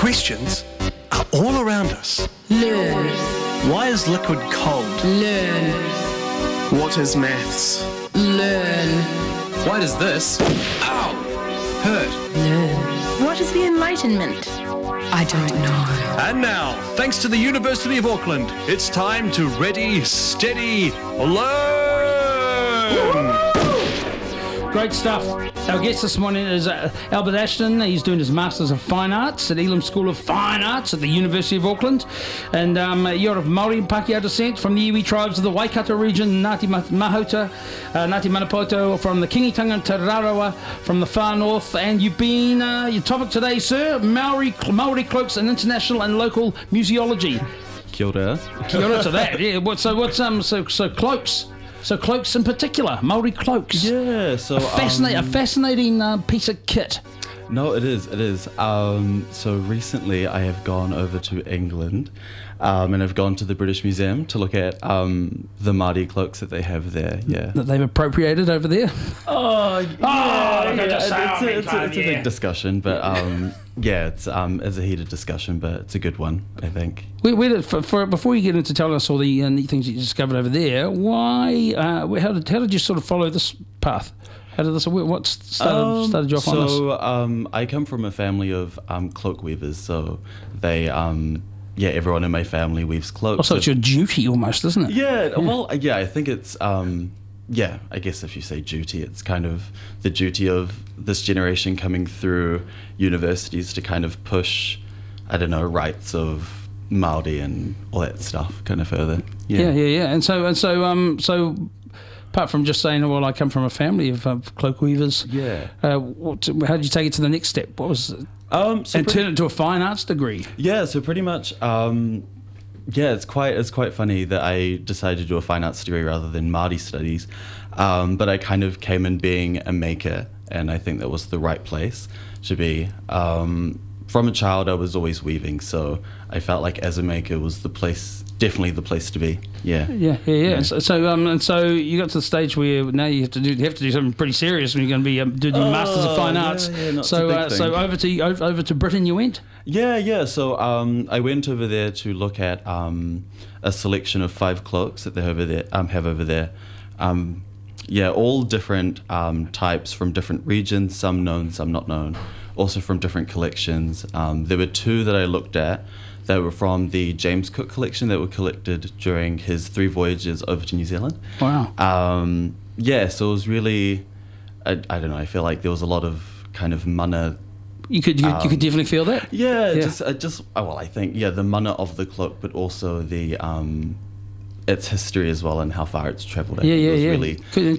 Questions are all around us. Learn. Why is liquid cold? Learn. What is maths? Learn. Why does this, ow, hurt? Learn. What is the Enlightenment? I don't know. And now, thanks to the University of Auckland, it's time to ready, steady, learn! Great stuff. Our guest this morning is Albert Ashton. He's doing his Masters of Fine Arts at Elam School of Fine Arts at the University of Auckland. And you're of Māori and Pākehā descent from the iwi tribes of the Waikato region, Ngāti Mahota, Ngāti Manapoto from the Kingitanga and Te Rarawa from the far north. And you've been, your topic today, sir, Maori cloaks and international and local museology. Kia ora. Kia ora to that. Yeah. So cloaks. So cloaks in particular, Māori cloaks. Yeah, so A fascinating piece of kit. No, it is. So recently I have gone over to England, and I've gone to the British Museum to look at the Māori cloaks that they have there. Yeah. That they've appropriated over there. It's a big discussion, but it's a heated discussion, but it's a good one, I think. Before you get into telling us all the neat things that you discovered over there, how did you sort of follow this path? How did this? What started you off on this? So I come from a family of cloak weavers, so they everyone in my family weaves cloaks. So it's your duty almost, isn't it? Yeah. Well, I think it's I guess if you say duty, it's kind of the duty of this generation coming through universities to kind of push, rights of Māori and all that stuff kind of further. Yeah. And so apart from just saying, well, I come from a family of cloak weavers. Yeah. How did you take it to the next step? What was it? Turn it into a fine arts degree. Yeah. So pretty much. It's quite funny that I decided to do a fine arts degree rather than Māori studies, but I kind of came in being a maker, and I think that was the right place to be. From a child, I was always weaving, so I felt like as a maker was definitely the place to be. Yeah. So you got to the stage where now you have to do something pretty serious when you're going to be doing your Masters of Fine Arts. So over to Britain you went. Yeah. So I went over there to look at a selection of 5 cloaks that they have over there. All different types from different regions, some known, some not known, also from different collections. There were 2 that I looked at that were from the James Cook collection that were collected during his 3 voyages over to New Zealand. Wow. So it was really, I don't know, I feel like there was a lot of kind of mana. You could definitely feel that. I think the mana of the cloak, but also the its history as well and how far it's travelled. Really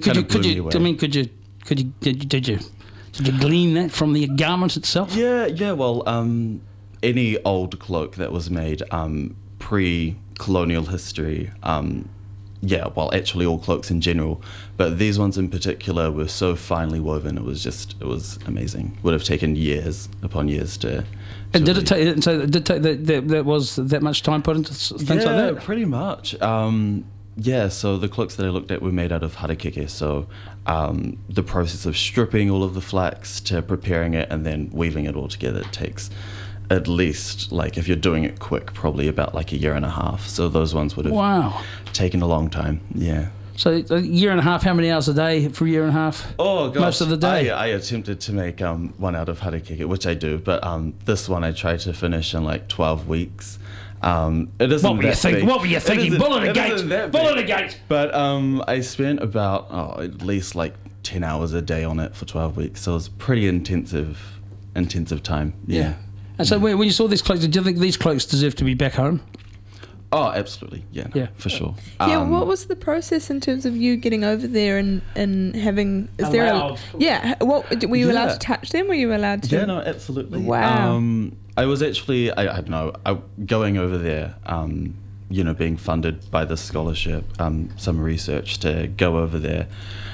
Did you glean that from the garment itself? Well, any old cloak that was made pre-colonial history. Actually all cloaks in general, but these ones in particular were so finely woven. It was amazing. Would have taken years upon years to. And did it take that was that much time put into things like that? Yeah, pretty much. So the cloaks that I looked at were made out of harakeke. So the process of stripping all of the flax to preparing it and then weaving it all together takes at least, if you're doing it quick, probably about a year and a half. So those ones would have taken a long time. Yeah. So a year and a half, how many hours a day for a year and a half? Oh, gosh. Most of the day? I attempted to make one out of harakeke, which I do, but this one I tried to finish in 12 weeks. It isn't What were you thinking? Bull at a gate! But I spent about at least 10 hours a day on it for 12 weeks, so it was pretty intensive time. Yeah. And so when you saw these cloaks, did you think these cloaks deserve to be back home? Oh, absolutely. Yeah, for sure. What was the process in terms of you getting over there and having... Were you allowed to touch them? Were you allowed to... Yeah, no, absolutely. Wow. I was actually, I don't know, going over there, being funded by this scholarship, some research to go over there.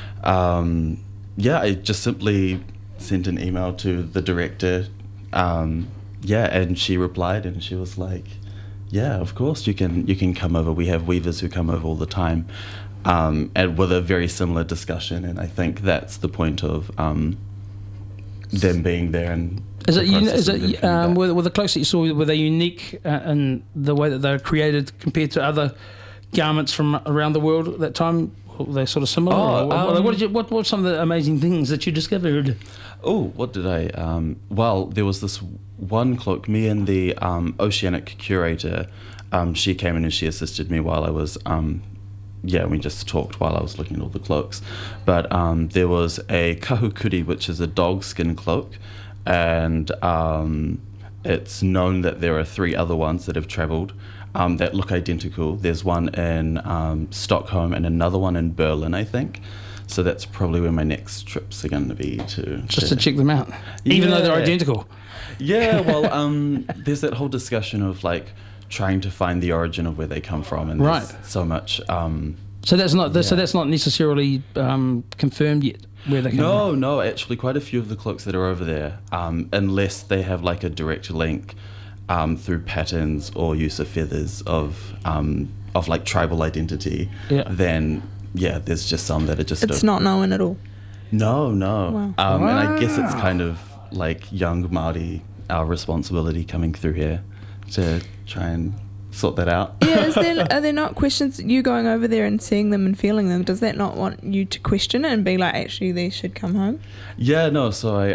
I just simply sent an email to the director, and she replied and she was like, yeah, of course you can come over. We have weavers who come over all the time, and with a very similar discussion. And I think that's the point of them being there and. Is the it? process of them coming back. Were the cloaks that you saw, were they unique in the way that they were created compared to other garments from around the world at that time? Were they sort of similar? What were some of the amazing things that you discovered? Oh, what did I? Well, there was this one cloak. Me and the oceanic curator, she came in and she assisted me while I was. We just talked while I was looking at all the cloaks. But there was a kahukuri, which is a dog skin cloak, and it's known that there are 3 other ones that have travelled that look identical. There's one in Stockholm and another one in Berlin, I think. So that's probably where my next trips are going to be to check them out, even though they're identical. Yeah, well, there's that whole discussion of like trying to find the origin of where they come from, and there's so much. So that's not necessarily confirmed yet where they come from. No, actually, quite a few of the cloaks that are over there, unless they have like a direct link through patterns or use of feathers of like tribal identity, then. Yeah, there's just some that are just... It's not known at all? No. Wow. And I guess it's kind of like young Māori, our responsibility coming through here to try and sort that out. Yeah, are there not questions, you going over there and seeing them and feeling them, does that not want you to question it and be like, actually, they should come home? Yeah, no, so I,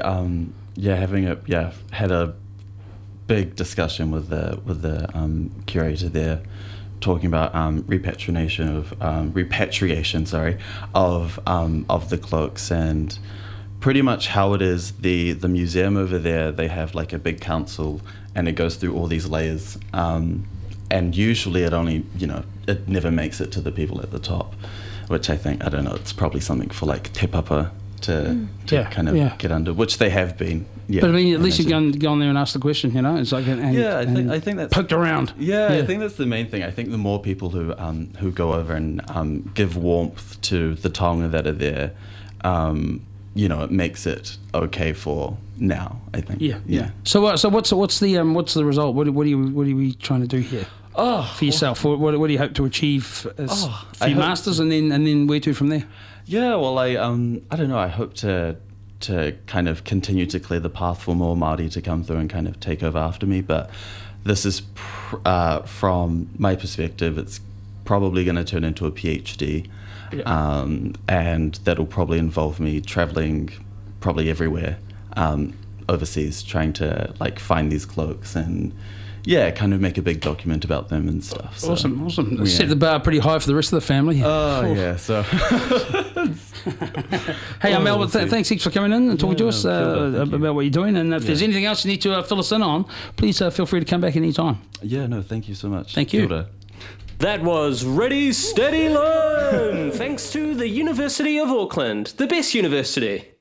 had a big discussion with the curator there, talking about repatriation of the cloaks, and pretty much how it is the museum over there. They have like a big council, and it goes through all these layers, and usually it never makes it to the people at the top, which I think, I don't know, it's probably something for like Te Papa to get under, which they have been. Yeah, but I mean, at least you go on there and ask the question, It's like, I think that's poked around. Yeah, I think that's the main thing. I think the more people who go over and give warmth to the taonga that are there, it makes it okay for now, I think. Yeah. So what's the result? What are we trying to do here? For yourself, what do you hope to achieve for your masters, and then where to from there? Yeah, well, I don't know. I hope to kind of continue to clear the path for more Māori to come through and kind of take over after me. But this is, from my perspective, it's probably going to turn into a PhD, and that'll probably involve me traveling probably everywhere overseas, trying to like find these cloaks and kind of make a big document about them and stuff. So, awesome. Yeah. Set the bar pretty high for the rest of the family. So... Hey, Albert, thanks heaps for coming in and talking to us about what you're doing. And if there's anything else you need to fill us in on, please feel free to come back anytime. Yeah, no, thank you so much. Thank you. Kia ora. That was Ready, Steady, Learn! Thanks to the University of Auckland, the best university.